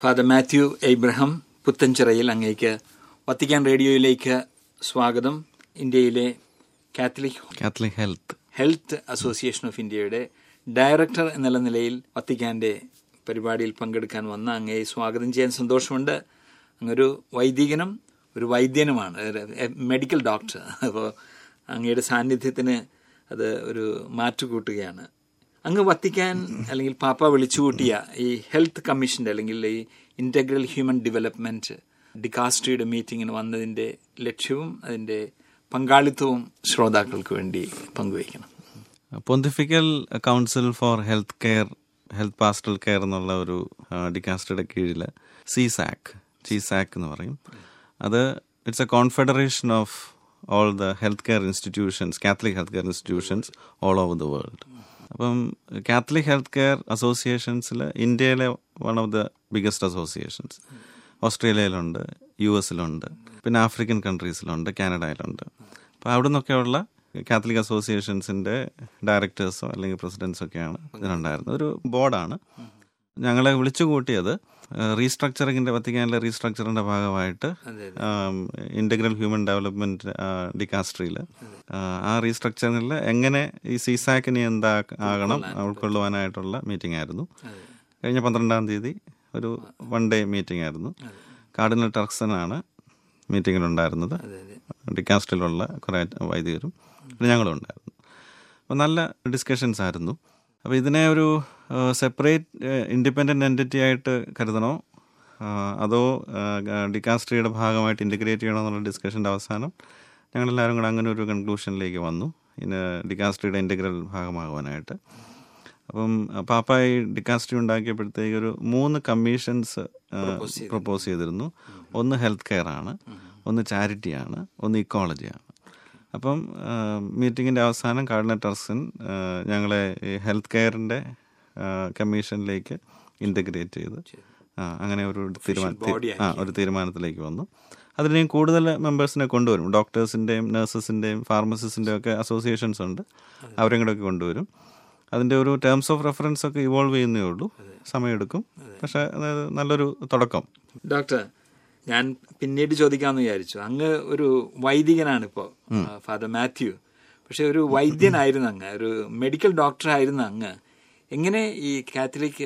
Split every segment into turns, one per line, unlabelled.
Father Mathew Abraham പുത്തൻചിറയിൽ അങ്ങേക്ക് Vatican റേഡിയോയിലേക്ക് സ്വാഗതം. ഇന്ത്യയിലെ കാത്തലിക് ഹെൽത്ത് അസോസിയേഷൻ ഓഫ് ഇന്ത്യയുടെ ഡയറക്ടർ എന്നുള്ള നിലയിൽ വത്തിക്കാന്റെ പരിപാടിയിൽ പങ്കെടുക്കാൻ വന്ന അങ്ങയെ സ്വാഗതം ചെയ്യാൻ സന്തോഷമുണ്ട്. അങ്ങൊരു വൈദികനും ഒരു വൈദ്യനുമാണ്, മെഡിക്കൽ ഡോക്ടർ. അപ്പോൾ അങ്ങയുടെ സാന്നിധ്യത്തിന് അത് ഒരു മാറ്റുകൂട്ടുകയാണ്. അങ്ങ് വത്തിക്കാൻ അല്ലെങ്കിൽ പാപ്പ വിളിച്ചുകൂട്ടിയ ഈ ഹെൽത്ത് കമ്മീഷന്റെ അല്ലെങ്കിൽ ഈ ഇന്റഗ്രൽ ഹ്യൂമൻ ഡെവലപ്മെന്റ് ഡിക്കാസ്ട്രിയുടെ മീറ്റിങ്ങിന് വന്നതിന്റെ ലക്ഷ്യവും അതിന്റെ പങ്കാളിത്തവും ശ്രോതാക്കൾക്ക് വേണ്ടി പങ്കുവയ്ക്കണം.
Pontifical council for health pastoral care എന്നുള്ള ഒരു ഡിക്കാസ്ട്രിയുടെ കീഴിൽ CSAC എന്ന് പറയും. അത് it's a confederation of all the health care institutions, catholic health care institutions all over the world. അപ്പം കാത്തലിക് ഹെൽത്ത് കെയർ അസോസിയേഷൻസിൽ ഇന്ത്യയിലെ one of the biggest associations. ഓസ്ട്രേലിയയിലുണ്ട്, US-ലുണ്ട്, പിന്നെ ആഫ്രിക്കൻ കൺട്രീസിലുണ്ട്, കാനഡയിലുണ്ട്. അപ്പോൾ അവിടെ നിന്നൊക്കെയുള്ള കാത്തലിക് അസോസിയേഷൻസിൻ്റെ ഡയറക്ടേഴ്സോ അല്ലെങ്കിൽ പ്രസിഡൻസോ ഒക്കെയാണ് ഇതിനുണ്ടായിരുന്നത്. ഒരു ബോർഡാണ്. ഞങ്ങളെ വിളിച്ചു കൂട്ടിയത് വത്തിക്കാനിലെ റീസ്ട്രക്ചറിന്റെ ഭാഗമായിട്ട് ഇന്റഗ്രൽ ഹ്യൂമൻ ഡെവലപ്മെന്റ് ഡിക്കാസ്ട്രിയിൽ ആ റീസ്ട്രക്ചറിൽ എങ്ങനെ ഈ CSAC-നെ എന്താകണം ഉൾക്കൊള്ളുവാനായിട്ടുള്ള മീറ്റിംഗ് ആയിരുന്നു. കഴിഞ്ഞ 12-ാം തീയതി ഒരു 1 ഡേ മീറ്റിംഗ് ആയിരുന്നു. കാർഡിനൽ ടർക്സൺ ആണ് മീറ്റിങ്ങിലുണ്ടായിരുന്നത്. ഡിക്കാസ്ട്രിയിലുള്ള കുറേ വൈദികരും പിന്നെ ഞങ്ങളും ഉണ്ടായിരുന്നു. അപ്പോൾ നല്ല ഡിസ്കഷൻസ് ആയിരുന്നു. അപ്പോൾ ഇതിനെ ഒരു സെപ്പറേറ്റ് ഇൻഡിപെൻഡൻ്റ് എൻറ്റിറ്റി ആയിട്ട് കരുതണോ അതോ ഡിക്കാസ്ട്രിയുടെ ഭാഗമായിട്ട് ഇൻറ്റഗ്രേറ്റ് ചെയ്യണോ എന്നുള്ള ഡിസ്കഷൻ്റെ അവസാനം ഞങ്ങളെല്ലാവരും കൂടെ അങ്ങനെ ഒരു കൺക്ലൂഷനിലേക്ക് വന്നു, ഇന്ന് ഡിക്കാസ്ട്രിയുടെ ഇൻറ്റഗ്രൽ ഭാഗമാകുവാനായിട്ട്. അപ്പം പാപ്പായി ഡിക്കാസ്ട്രി ഉണ്ടാക്കിയപ്പോഴത്തേക്ക് ഒരു 3 കമ്മീഷൻസ് പ്രപ്പോസ് ചെയ്തിരുന്നു. ഒന്ന് ഹെൽത്ത് കെയർ ആണ്, ഒന്ന് ചാരിറ്റിയാണ്, ഒന്ന് ഇക്കോളജിയാണ്. അപ്പം മീറ്റിങ്ങിൻ്റെ അവസാനം കാർഡിനൽ ടർക്സൺ ഞങ്ങളെ ഈ ഹെൽത്ത് കെയറിൻ്റെ കമ്മീഷനിലേക്ക് ഇൻ്റഗ്രേറ്റ് ചെയ്ത് അങ്ങനെ ഒരു തീരുമാനത്തിലേക്ക് വന്നു. അതിനെയും കൂടുതൽ മെമ്പേഴ്സിനെ കൊണ്ടുവരും. ഡോക്ടേഴ്സിൻ്റെയും നഴ്സസിൻ്റെയും ഫാർമസിസ്റ്റിൻ്റെയും ഒക്കെ അസോസിയേഷൻസ് ഉണ്ട്, അവരെയും കൂടെ ഒക്കെ കൊണ്ടുവരും. അതിൻ്റെ ഒരു ടേംസ് ഓഫ് റെഫറൻസ് ഒക്കെ ഇവോൾവ് ചെയ്യുന്നേ ഉള്ളൂ, സമയമെടുക്കും. പക്ഷേ അതായത് നല്ലൊരു തുടക്കം.
ഡോക്ടർ, ഞാൻ പിന്നീട് ചോദിക്കാമെന്ന് വിചാരിച്ചു. അങ്ങ് ഒരു വൈദികനാണ് ഇപ്പോൾ, ഫാദർ മാത്യു. പക്ഷെ ഒരു വൈദ്യനായിരുന്നു അങ്ങ്, ഒരു മെഡിക്കൽ ഡോക്ടർ ആയിരുന്നു അങ്ങ്. എങ്ങനെ ഈ കാത്തലിക്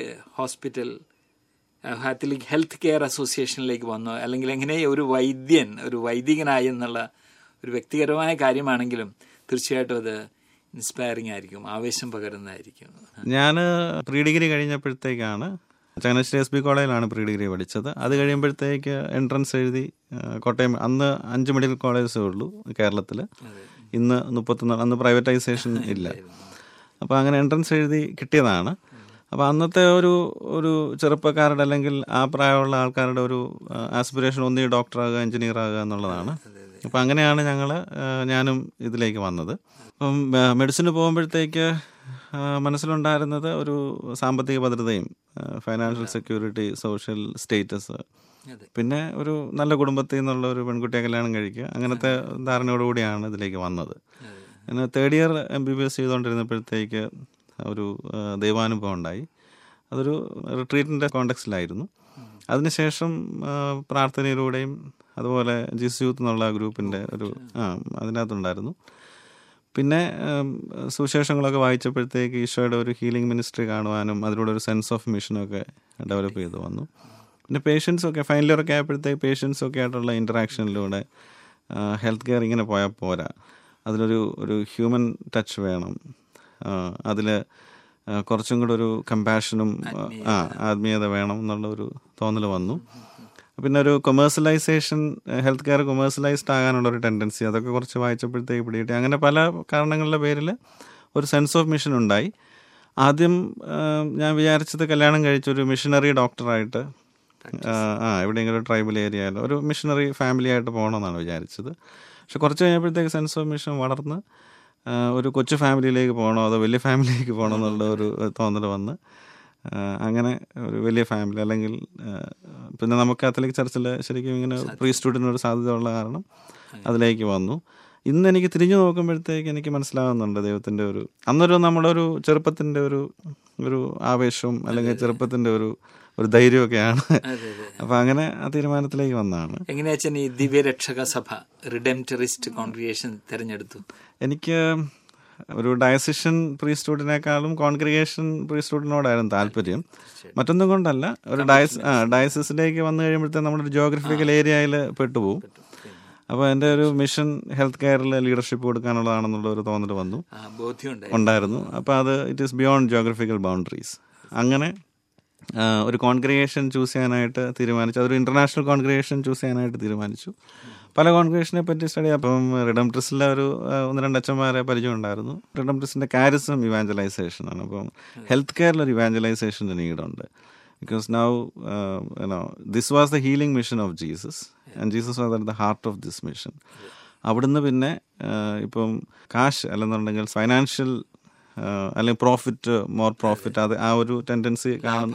ഹെൽത്ത് കെയർ അസോസിയേഷനിലേക്ക് വന്നു? അല്ലെങ്കിൽ എങ്ങനെ ഒരു വൈദികനായി എന്നുള്ള ഒരു വ്യക്തിപരമായ കാര്യമാണെങ്കിലും തീർച്ചയായിട്ടും അത് ഇൻസ്പയറിംഗ് ആയിരിക്കും, ആവേശം പകരുന്നതായിരിക്കും.
ഞാൻ പ്രീ ഡിഗ്രി കഴിഞ്ഞപ്പോഴത്തേക്കാണ് ചങ്ങനാശ്ശേരി SB കോളേജിലാണ് പ്രീ ഡിഗ്രി പഠിച്ചത്. അത് കഴിയുമ്പോഴത്തേക്ക് എൻട്രൻസ് എഴുതി കോട്ടയം, അന്ന് 5 മെഡിക്കൽ കോളേജസേ ഉള്ളൂ കേരളത്തിൽ. ഇന്ന് 34, അന്ന് പ്രൈവറ്റൈസേഷൻ ഇല്ല. അപ്പോൾ അങ്ങനെ എൻട്രൻസ് എഴുതി കിട്ടിയതാണ്. അപ്പോൾ അന്നത്തെ ഒരു ചെറുപ്പക്കാരുടെ അല്ലെങ്കിൽ ആ പ്രായമുള്ള ആൾക്കാരുടെ ഒരു ആസ്പിറേഷൻ ഒന്നീ ഡോക്ടറാകുക, എഞ്ചിനീയർ ആകുക എന്നുള്ളതാണ്. അപ്പോൾ അങ്ങനെയാണ് ഞാനും ഇതിലേക്ക് വന്നത്. അപ്പം മെഡിസിന് പോകുമ്പോഴത്തേക്ക് മനസ്സിലുണ്ടായിരുന്നത് ഒരു സാമ്പത്തിക ഭദ്രതയും, ഫൈനാൻഷ്യൽ സെക്യൂരിറ്റി, സോഷ്യൽ സ്റ്റേറ്റസ്, പിന്നെ ഒരു നല്ല കുടുംബത്തിൽ നിന്നുള്ള ഒരു പെൺകുട്ടിയെ കല്യാണം കഴിക്കുക, അങ്ങനത്തെ ധാരണയോടുകൂടിയാണ് ഇതിലേക്ക് വന്നത്. പിന്നെ 3rd ഇയർ MBBS ചെയ്തുകൊണ്ടിരുന്നപ്പോഴത്തേക്ക് ഒരു ദൈവാനുഭവം ഉണ്ടായി. അതൊരു റിട്രീറ്റിൻ്റെ കോണ്ടെക്സ്റ്റിലായിരുന്നു. അതിനുശേഷം പ്രാർത്ഥനയിലൂടെയും അതുപോലെ ജീസസ് യൂത്ത് എന്നുള്ള ഗ്രൂപ്പിൻ്റെ അതിനകത്തുണ്ടായിരുന്നു. പിന്നെ സുവിശേഷങ്ങളൊക്കെ വായിച്ചപ്പോഴത്തേക്ക് ഈശോയുടെ ഒരു ഹീലിംഗ് മിനിസ്ട്രി കാണുവാനും അതിലൂടെ ഒരു സെൻസ് ഓഫ് മിഷനൊക്കെ ഡെവലപ്പ് ചെയ്ത് വന്നു. പിന്നെ പേഷ്യൻസൊക്കെ ഫൈനൽ ഇയറൊക്കെ ആയപ്പോഴത്തേക്ക് പേഷ്യൻസൊക്കെ ആയിട്ടുള്ള ഇൻറ്ററാക്ഷനിലൂടെ ഹെൽത്ത് കെയർ ഇങ്ങനെ പോയാൽ പോരാ, അതിലൊരു ഹ്യൂമൻ ടച്ച് വേണം, അതിൽ കുറച്ചും കൂടെ ഒരു കമ്പാഷനും ആത്മീയത വേണം എന്നുള്ള ഒരു തോന്നൽ വന്നു. പിന്നെ ഒരു കൊമേഴ്സ്യലൈസേഷൻ, ഹെൽത്ത് കെയർ കൊമേഴ്സ്യലൈസ്ഡ് ആകാനുള്ളൊരു ടെൻഡൻസി, അതൊക്കെ കുറച്ച് വായിച്ചപ്പോഴത്തേക്ക് പിടികിട്ടി. അങ്ങനെ പല കാരണങ്ങളുടെ പേരിൽ ഒരു സെൻസ് ഓഫ് മിഷൻ ഉണ്ടായി. ആദ്യം ഞാൻ വിചാരിച്ചത് കല്യാണം കഴിച്ചൊരു മിഷനറി ഡോക്ടറായിട്ട് എവിടെയെങ്കിലും ഒരു ട്രൈബൽ ഏരിയയിലോ ഒരു മിഷനറി ഫാമിലി ആയിട്ട് പോകണമെന്നാണ് വിചാരിച്ചത്. പക്ഷെ കുറച്ച് കഴിഞ്ഞപ്പോഴത്തേക്ക് സെൻസ് ഓഫ് മിഷൻ വളർന്ന് ഒരു കൊച്ചു ഫാമിലിയിലേക്ക് പോകണോ അതോ വലിയ ഫാമിലിയിലേക്ക് പോകണോ എന്നുള്ള ഒരു തോന്നൽ വന്ന് അങ്ങനെ ഒരു വലിയ ഫാമിലി, അല്ലെങ്കിൽ പിന്നെ നമുക്ക് കാത്തലിക് ചർച്ചിൽ ശരിക്കും ഇങ്ങനെ പ്രീസ്റ്റ്ഹുഡിനൊരു സാധ്യത ഉള്ള കാരണം അതിലേക്ക് വന്നു. ഇന്ന് എനിക്ക് തിരിഞ്ഞു നോക്കുമ്പോഴത്തേക്ക് എനിക്ക് മനസ്സിലാവുന്നുണ്ട് ദൈവത്തിൻ്റെ അന്നൊരു നമ്മുടെ ഒരു ചെറുപ്പത്തിൻ്റെ ഒരു ആവേശവും അല്ലെങ്കിൽ ചെറുപ്പത്തിൻ്റെ ഒരു ധൈര്യമൊക്കെയാണ്. അപ്പം അങ്ങനെ ആ തീരുമാനത്തിലേക്ക് വന്നതാണ്.
എങ്ങനെയാ ഈ ദിവ്യരക്ഷക സഭ റിഡെംപ്റ്ററിസ്റ്റ് കോൺഗ്രിഗേഷൻ തിരഞ്ഞെടുത്തു?
എനിക്ക് ഒരു ഡയസിഷൻ പ്രീസ്റ്റ്ഹുഡിനേക്കാളും കോൺഗ്രിഗേഷൻ പ്രീസ്റ്റ്ഹുഡിനോടായിരുന്നു താല്പര്യം. മറ്റൊന്നും കൊണ്ടല്ല, ഒരു ഡയസിസിലേക്ക് വന്നു കഴിയുമ്പോഴത്തേക്ക് നമ്മുടെ ഒരു ജോഗ്രഫിക്കൽ ഏരിയയിൽ പെട്ടുപോകും. അപ്പോൾ എൻ്റെ ഒരു മിഷൻ ഹെൽത്ത് കെയറിൽ ലീഡർഷിപ്പ് കൊടുക്കാനുള്ളതാണെന്നുള്ള ഒരു തോന്നൽ ഉണ്ടായിരുന്നു. അപ്പോൾ അത് it is beyond geographical boundaries. അങ്ങനെ ഒരു കോൺഗ്രിഗേഷൻ ചൂസ് ചെയ്യാനായിട്ട് തീരുമാനിച്ചു. അതൊരു ഇൻ്റർനാഷണൽ കോൺഗ്രിഗേഷൻ ചൂസ് ചെയ്യാനായിട്ട് തീരുമാനിച്ചു. പല കോൺഗ്രിഗേഷനെ പറ്റി സ്റ്റഡി. അപ്പം റിഡംപ്റ്ററിസ്റ്റിലെ ഒരു 1-2 അച്ഛന്മാരെ പരിചയം ഉണ്ടായിരുന്നു. റിഡംപ്റ്ററിസ്റ്റിൻ്റെ കാരിസം ഇവാഞ്ചലൈസേഷനാണ്. അപ്പം ഹെൽത്ത് കെയറിലൊരു ഇവാഞ്ചലൈസേഷൻ്റെ നീഡുണ്ട്. Because now, this was the healing mission of Jesus, and Jesus was at the heart of this mission. അവിടുന്ന് പിന്നെ ഇപ്പം കാശ് അല്ലെന്നുണ്ടെങ്കിൽ ഫൈനാൻഷ്യൽ അല്ലെങ്കിൽ മോർ പ്രോഫിറ്റ്, അത് ആ ഒരു ടെൻഡൻസി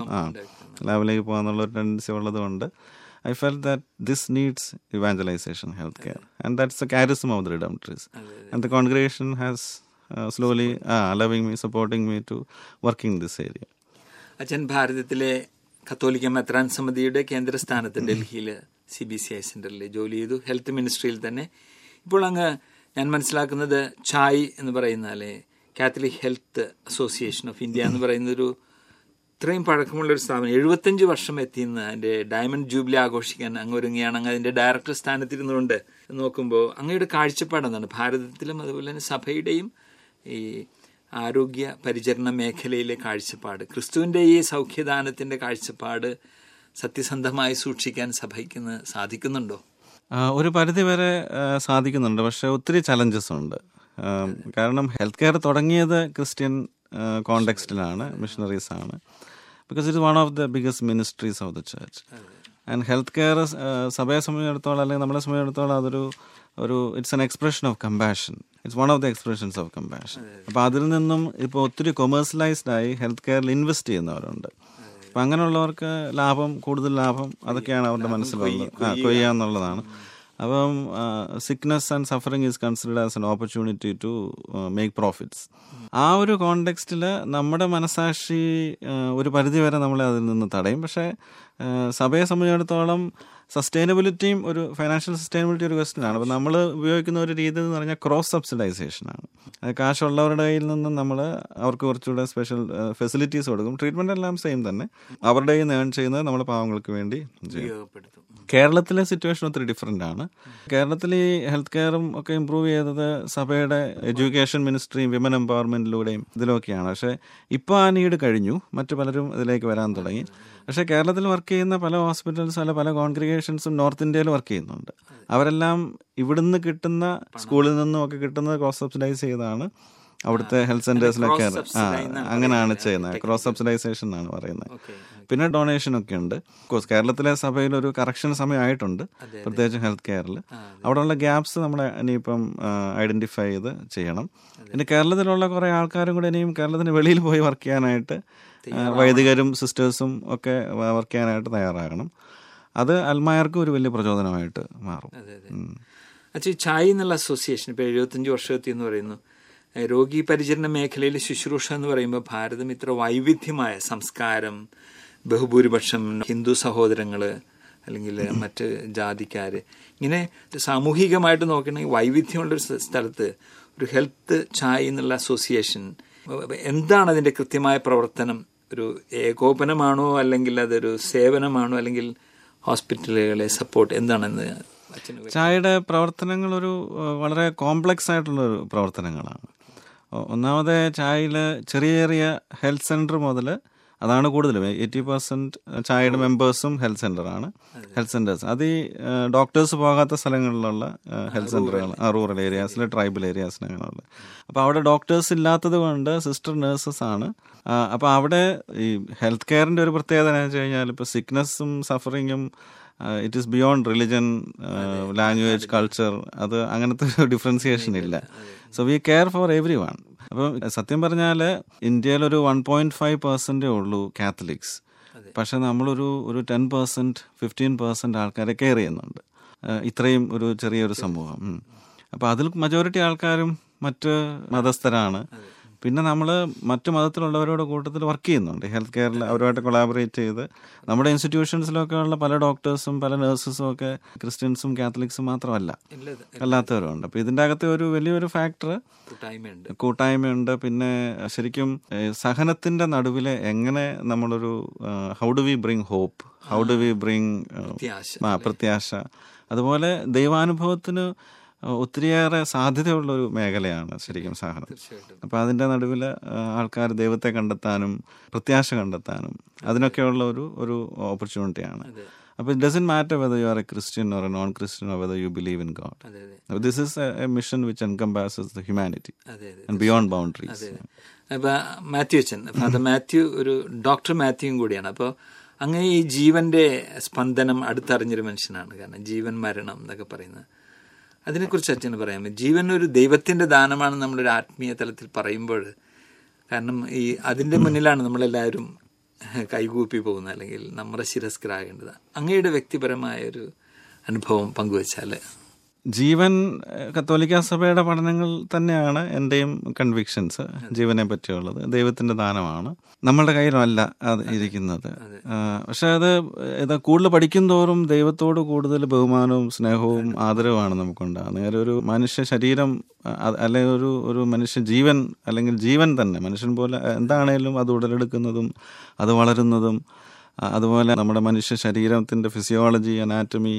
ലാഭിലേക്ക് പോകാന്നുള്ളൊരു ടെൻഡൻസി ഉള്ളത് കൊണ്ട് I felt that this needs evangelization healthcare, and that's the charism of the Redemptorists. And the congregation has slowly allowing me, supporting me to work in this area.
അച്ഛൻ ഭാരതത്തിലെ കത്തോലിക്ക മെത്രാൻ സമിതിയുടെ കേന്ദ്രസ്ഥാനത്ത് ഡൽഹിയിൽ CBCI സെന്ററിൽ ജോലി ചെയ്തു. ഹെൽത്ത് മിനിസ്ട്രിയിൽ തന്നെ. ഇപ്പോൾ ഞാൻ മനസ്സിലാക്കുന്നത് ചായ് എന്ന് പറയുന്ന catholic health association of India എന്ന് പറയുന്നൊരു ഇത്രയും പഴക്കമുള്ളൊരു സ്ഥാപനം 75 വർഷം എത്തിയെന്ന് അതിൻ്റെ ഡയമണ്ട് ജൂബിലി ആഘോഷിക്കാൻ ഒരുങ്ങിയാണ്. അതിൻ്റെ ഡയറക്ടർ സ്ഥാനത്തിരുന്നുകൊണ്ട് നോക്കുമ്പോൾ അങ്ങയുടെ കാഴ്ചപ്പാടെന്താണ്? ഭാരതത്തിലും അതുപോലെ തന്നെ സഭയുടെയും ഈ ആരോഗ്യ പരിചരണ മേഖലയിലെ കാഴ്ചപ്പാട്, ക്രിസ്തുവിൻ്റെ ഈ സൗഖ്യദാനത്തിൻ്റെ കാഴ്ചപ്പാട് സത്യസന്ധമായി സൂക്ഷിക്കാൻ സഭയ്ക്ക് സാധിക്കുന്നുണ്ടോ?
ഒരു പരിധി വരെ സാധിക്കുന്നുണ്ട്. പക്ഷെ ഒത്തിരി ചലഞ്ചസ് ഉണ്ട്. കാരണം ഹെൽത്ത് കെയർ തുടങ്ങിയത് ക്രിസ്ത്യൻ കോണ്ടെക്സ്റ്റിലാണ്, മിഷണറീസാണ്. Because it is one of the biggest ministries of the church. And health care സഭയെ സംബന്ധിച്ചിടത്തോളം അല്ലെങ്കിൽ നമ്മളെ സംബന്ധിച്ചിടത്തോളം അതൊരു it's an expression of compassion. It's one of the expressions of compassion. അപ്പോൾ അതിൽ നിന്നും ഇപ്പോൾ ഒത്തിരി കൊമേഴ്സ്യലൈസ്ഡ് ആയി ഹെൽത്ത് കെയറിൽ ഇൻവെസ്റ്റ് ചെയ്യുന്നവരുണ്ട്. അപ്പം അങ്ങനെയുള്ളവർക്ക് കൂടുതൽ ലാഭം അതൊക്കെയാണ് അവരുടെ മനസ്സിലുള്ളത്, കൊയ്യാന്നുള്ളതാണ്. അപ്പം sickness and suffering is considered as an opportunity to make profits. ആ ഒരു കോണ്ടെക്സ്റ്റിൽ നമ്മുടെ മനസാക്ഷി ഒരു പരിധി വരെ നമ്മളെ അതിൽ നിന്ന് തടയും. പക്ഷേ സഭയെ സംബന്ധിച്ചിടത്തോളം സസ്റ്റൈനബിലിറ്റിയും ഒരു ഫൈനാൻഷ്യൽ സസ്റ്റൈനബിലിറ്റി ഒരു ക്വസ്റ്റ്യനാണ്. അപ്പോൾ നമ്മൾ ഉപയോഗിക്കുന്ന ഒരു രീതി എന്ന് പറഞ്ഞാൽ ക്രോസ് സബ്സിഡൈസേഷനാണ്. കാശുള്ളവരുടെ കയ്യിൽ നിന്നും നമ്മൾ അവർക്ക് കുറച്ചുകൂടെ സ്പെഷ്യൽ ഫെസിലിറ്റീസ് കൊടുക്കും. ട്രീറ്റ്മെൻ്റ് എല്ലാം സെയിം തന്നെ. അവരുടെ കയ്യിൽ നിന്ന് ഏൺ ചെയ്യുന്നത് നമ്മൾ പാവങ്ങൾക്ക് വേണ്ടി ചെയ്യും. കേരളത്തിലെ സിറ്റുവേഷൻ ഒത്തിരി ഡിഫറെൻ്റ് ആണ്. കേരളത്തിൽ ഈ ഹെൽത്ത് കെയറും ഒക്കെ ഇമ്പ്രൂവ് ചെയ്തത് സഭയുടെ എഡ്യൂക്കേഷൻ മിനിസ്ട്രിയും വിമൻ എംപവർമെൻറ്റിലൂടെയും ഇതിലൊക്കെയാണ്. പക്ഷേ ഇപ്പോൾ ആ നീഡ് കഴിഞ്ഞു, മറ്റു പലരും ഇതിലേക്ക് വരാൻ തുടങ്ങി. പക്ഷേ കേരളത്തിൽ വർക്ക് ചെയ്യുന്ന പല ഹോസ്പിറ്റൽസ് അല്ല പല കോൺഗ്രിഗേഷൻസും നോർത്ത് ഇന്ത്യയിൽ വർക്ക് ചെയ്യുന്നുണ്ട്. അവരെല്ലാം ഇവിടുന്ന് കിട്ടുന്ന സ്കൂളിൽ നിന്നും ഒക്കെ കിട്ടുന്നത് ക്രോസ് സബ്സിഡൈസ് ചെയ്താണ് അവിടുത്തെ ഹെൽത്ത് സെന്റേഴ്സിലൊക്കെ അങ്ങനെയാണ് ചെയ്യുന്നത്. ക്രോസ് സബ്സിഡൈസേഷൻ എന്നാണ് പറയുന്നത്. പിന്നെ ഡൊണേഷൻ ഒക്കെ ഉണ്ട്. കോഴ്സ് കേരളത്തിലെ സഭയിൽ ഒരു കറക്ഷൻ സമയമായിട്ടുണ്ട്, പ്രത്യേകിച്ചും ഹെൽത്ത് കെയറിൽ. അവിടെയുള്ള ഗ്യാപ്സ് നമ്മൾ ഇനിയിപ്പം ഐഡന്റിഫൈ ചെയ്ത് ചെയ്യണം. പിന്നെ കേരളത്തിലുള്ള കുറേ ആൾക്കാരും കൂടെ ഇനിയും കേരളത്തിന് വെളിയിൽ പോയി വർക്ക് ചെയ്യാനായിട്ട്, വൈദികരും സിസ്റ്റേഴ്സും ഒക്കെ വർക്ക് ചെയ്യാനായിട്ട് തയ്യാറാകണം. അത് അൽമായർക്കും ഒരു വലിയ പ്രചോദനമായിട്ട് മാറും.
അച്ഛാ, ചായ് എന്നുള്ള അസോസിയേഷൻ ഇപ്പോൾ 75 വർഷമെത്തി എന്ന് പറയുന്നു. രോഗി പരിചരണ മേഖലയിൽ ശുശ്രൂഷ എന്ന് പറയുമ്പോൾ ഭാരതം ഇത്ര വൈവിധ്യമായ സംസ്കാരം, ബഹുഭൂരിപക്ഷം ഹിന്ദു സഹോദരങ്ങൾ അല്ലെങ്കിൽ മറ്റ് ജാതിക്കാർ, ഇങ്ങനെ സാമൂഹികമായിട്ട് നോക്കണമെങ്കിൽ വൈവിധ്യമുള്ളൊരു സ്ഥലത്ത് ഒരു ഹെൽത്ത് ചായ് എന്നുള്ള അസോസിയേഷൻ എന്താണ് അതിൻ്റെ കൃത്യമായ പ്രവർത്തനം? ഒരു ഏകോപനമാണോ അല്ലെങ്കിൽ അതൊരു സേവനമാണോ അല്ലെങ്കിൽ ഹോസ്പിറ്റലുകളെ സപ്പോർട്ട് എന്താണെന്ന്?
ചായയുടെ പ്രവർത്തനങ്ങൾ വളരെ കോംപ്ലക്സ് ആയിട്ടുള്ളൊരു പ്രവർത്തനങ്ങളാണ്. ഒന്നാമത് ചായയിൽ ചെറിയ ചെറിയ ഹെൽത്ത് സെൻറ്റർ മുതൽ, അതാണ് കൂടുതലും 80% ചായയുടെ മെമ്പേഴ്സും ഹെൽത്ത് സെൻ്ററാണ്. ഹെൽത്ത് സെൻറ്റേഴ്സ് അത് ഈ ഡോക്ടേഴ്സ് പോകാത്ത സ്ഥലങ്ങളിലുള്ള ഹെൽത്ത് സെൻ്ററുകൾ, റൂറൽ ഏരിയാസിൽ, ട്രൈബൽ ഏരിയാസിൽ അങ്ങനെയുള്ള. അപ്പോൾ അവിടെ ഡോക്ടേഴ്സ് ഇല്ലാത്തത് കൊണ്ട് സിസ്റ്റർ നേഴ്സസ് ആണ്. അപ്പോൾ അവിടെ ഈ ഹെൽത്ത് കെയറിൻ്റെ ഒരു പ്രത്യേകത എന്ന് വെച്ച് കഴിഞ്ഞാൽ ഇപ്പോൾ സിക്നസ്സും സഫറിങ്ങും it is beyond religion, language, culture, അത് അങ്ങനത്തെ ഒരു ഡിഫറൻസിയേഷൻ ഇല്ല. So we care for everyone. അപ്പം സത്യം പറഞ്ഞാൽ ഇന്ത്യയിലൊരു 1.5% ഉള്ളൂ കാത്തലിക്സ്. പക്ഷെ നമ്മളൊരു 10%, 15% ആൾക്കാരെ കെയർ ചെയ്യുന്നുണ്ട്. ഇത്രയും ഒരു ചെറിയൊരു സമൂഹം. അപ്പോൾ അതിൽ മജോറിറ്റി ആൾക്കാരും മറ്റ് മതസ്ഥരാണ്. പിന്നെ നമ്മൾ മറ്റു മതത്തിലുള്ളവരോട് കൂട്ടത്തിൽ വർക്ക് ചെയ്യുന്നുണ്ട് ഹെൽത്ത് കെയറിൽ, അവരുമായിട്ട് കൊളാബറേറ്റ് ചെയ്ത്. നമ്മുടെ ഇൻസ്റ്റിറ്റ്യൂഷൻസിലൊക്കെ ഉള്ള പല ഡോക്ടേഴ്സും പല നഴ്സസും ഒക്കെ ക്രിസ്ത്യൻസും കാത്തലിക്സും മാത്രമല്ല, അല്ലാത്തവരുണ്ട്. അപ്പോൾ ഇതിൻ്റെ അകത്തെ ഒരു വലിയൊരു ഫാക്ടർ കൂട്ടായ്മയുണ്ട്. പിന്നെ ശരിക്കും സഹനത്തിൻ്റെ നടുവിൽ എങ്ങനെ നമ്മളൊരു how do we bring hope, how do we bring പ്രത്യാശ. അതുപോലെ ദൈവാനുഭവത്തിന് ഒത്തിരിയേറെ സാധ്യതയുള്ളൊരു മേഖലയാണ് ശരിക്കും സഹനം. അപ്പോൾ അതിൻ്റെ നടുവിൽ ആൾക്കാർ ദൈവത്തെ കണ്ടെത്താനും പ്രത്യാശ കണ്ടെത്താനും അതിനൊക്കെയുള്ള ഒരു ഓപ്പർച്യൂണിറ്റിയാണ്. അപ്പോൾ it doesn't matter whether you are a Christian or a non Christian or whether you believe in God. This is a mission which encompasses the humanity and beyond boundaries.
അപ്പോൾ മാത്യു അച്ഛൻ, ഫാദർ മാത്യു ഒരു doctor മാത്യുവും കൂടിയാണ്. അപ്പോൾ അങ്ങനെ ഈ ജീവന്റെ സ്പന്ദനം അടുത്തറിഞ്ഞൊരു മനുഷ്യനാണ്. കാരണം ജീവൻ മരണം എന്നൊക്കെ പറയുന്നത്, അതിനെക്കുറിച്ച് അച്ഛന് പറയാമോ? ജീവൻ ഒരു ദൈവത്തിൻ്റെ ദാനമാണ് നമ്മളൊരു ആത്മീയ തലത്തിൽ പറയുമ്പോൾ. കാരണം ഈ അതിൻ്റെ മുന്നിലാണ് നമ്മളെല്ലാവരും കൈകൂപ്പി പോകുന്നത്, അല്ലെങ്കിൽ നമ്മുടെ ശിരസ്കരാകേണ്ടത്. അങ്ങയുടെ വ്യക്തിപരമായ ഒരു അനുഭവം പങ്കുവച്ചാൽ.
ജീവൻ കത്തോലിക്ക സഭയുടെ പഠനങ്ങൾ തന്നെയാണ് എൻ്റെയും കൺവിക്ഷൻസ്. ജീവനെ പറ്റിയുള്ളത് ദൈവത്തിൻ്റെ ദാനമാണ്, നമ്മളുടെ കയ്യിലല്ല അത് ഇരിക്കുന്നത്. പക്ഷെ ഇത് കൂടുതൽ പഠിക്കും തോറും ദൈവത്തോട് കൂടുതൽ ബഹുമാനവും സ്നേഹവും ആദരവുമാണ് നമുക്കുണ്ടാകുന്നത്. ഒരു മനുഷ്യ ശരീരം അല്ലെങ്കിൽ ഒരു മനുഷ്യ ജീവൻ, അല്ലെങ്കിൽ ജീവൻ തന്നെ മനുഷ്യൻ പോലെ എന്താണേലും അത് ഉടലെടുക്കുന്നതും അത് വളരുന്നതും, അതുപോലെ നമ്മുടെ മനുഷ്യ ശരീരത്തിൻ്റെ ഫിസിയോളജി, അനാറ്റമി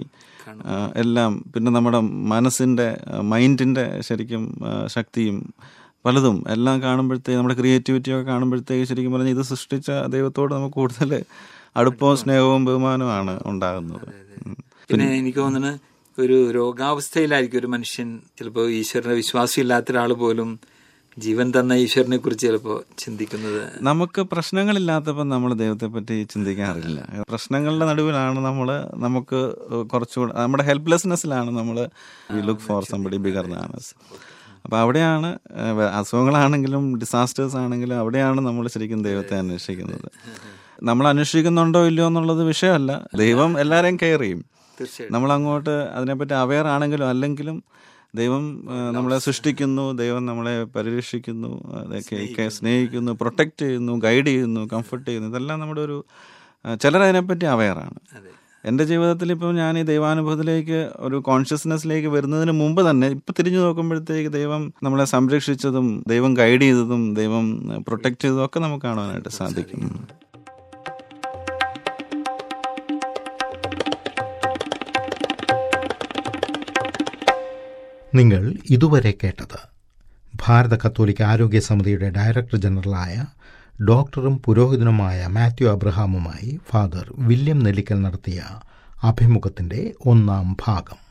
എല്ലാം, പിന്നെ നമ്മുടെ മനസ്സിൻ്റെ മൈൻഡിൻ്റെ ശരിക്കും ശക്തിയും പലതും എല്ലാം കാണുമ്പോഴത്തേക്ക്, നമ്മുടെ ക്രിയേറ്റിവിറ്റിയൊക്കെ കാണുമ്പോഴത്തേക്ക് ശരിക്കും പറഞ്ഞാൽ ഇത് സൃഷ്ടിച്ച ദൈവത്തോട് നമുക്ക് കൂടുതൽ അടുപ്പവും സ്നേഹവും ബഹുമാനവുമാണ് ഉണ്ടാകുന്നത്.
പിന്നെ എനിക്ക് തോന്നുന്നത് ഒരു രോഗാവസ്ഥയിലായിരിക്കും ഒരു മനുഷ്യൻ, ചിലപ്പോൾ ഈശ്വരനെ വിശ്വാസം ഇല്ലാത്ത ഒരാൾ പോലും ജീവൻ തന്ന ഈശ്വരനെ കുറിച്ച് ചിലപ്പോൾ ചിന്തിക്കുന്നത്.
നമുക്ക് പ്രശ്നങ്ങളില്ലാത്തപ്പോൾ നമ്മൾ ദൈവത്തെ പറ്റി ചിന്തിക്കാറില്ല. പ്രശ്നങ്ങളുടെ നടുവിലാണ് നമുക്ക് കുറച്ചുകൂടെ നമ്മുടെ ഹെൽപ്ലെസ്നെസ്സിലാണ് നമ്മൾ we look for somebody bigger than us. അപ്പോൾ അവിടെയാണ് അസുഖങ്ങളാണെങ്കിലും ഡിസാസ്റ്റേഴ്സ് ആണെങ്കിലും അവിടെയാണ് നമ്മൾ ശരിക്കും ദൈവത്തെ അന്വേഷിക്കുന്നത്. നമ്മൾ അന്വേഷിക്കുന്നുണ്ടോ ഇല്ലയോ എന്നുള്ളത് വിഷയമല്ല, ദൈവം എല്ലാവരെയും കെയർ ചെയ്യും. നമ്മളങ്ങോട്ട് അതിനെപ്പറ്റി അവെയർ ആണെങ്കിലും അല്ലെങ്കിലും ദൈവം നമ്മളെ സൃഷ്ടിക്കുന്നു, ദൈവം നമ്മളെ പരിരക്ഷിക്കുന്നു, അതൊക്കെ സ്നേഹിക്കുന്നു, പ്രൊട്ടക്റ്റ് ചെയ്യുന്നു, ഗൈഡ് ചെയ്യുന്നു, കംഫർട്ട് ചെയ്യുന്നു. ഇതെല്ലാം നമ്മുടെ ചിലരതിനെപ്പറ്റി അവെയറാണ്. എൻ്റെ ജീവിതത്തിൽ ഇപ്പോൾ ഞാൻ ഈ ദൈവാനുഭവത്തിലേക്ക് ഒരു കോൺഷ്യസ്നെസ്സിലേക്ക് വരുന്നതിന് മുമ്പ് തന്നെ ഇപ്പം തിരിഞ്ഞു നോക്കുമ്പോഴത്തേക്ക് ദൈവം നമ്മളെ സംരക്ഷിച്ചതും ദൈവം ഗൈഡ് ചെയ്തതും ദൈവം പ്രൊട്ടക്റ്റ് ചെയ്തതും ഒക്കെ നമുക്ക് കാണാനായിട്ട് സാധിക്കും.
നിങ്ങൾ ഇതുവരെ കേട്ടത് ഭാരത കത്തോലിക്ക ആരോഗ്യ സമിതിയുടെ ഡയറക്ടർ ജനറലായ ഡോക്ടറും പുരോഹിതനുമായ മാത്യു അബ്രഹാമുമായി ഫാദർ വില്യം നെല്ലിക്കൽ നടത്തിയ അഭിമുഖത്തിൻ്റെ 1ാം ഭാഗം.